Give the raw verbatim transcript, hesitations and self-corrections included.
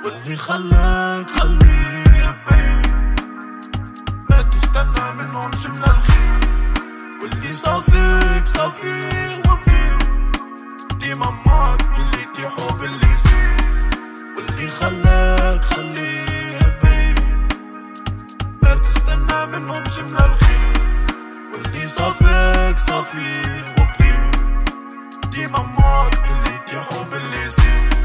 واللي خلاك خليه يبين، ما تستنى منهم جملة الخير، واللي صافيك صافيه وبكير، ديما معاك باللي يطيح وباللي يصير، واللي خلاك خليه يبين، ما تستنى منهم جملة الخير، واللي صافيك صافيه وبكير، ديما معاك باللي يطيح وباللي يصير.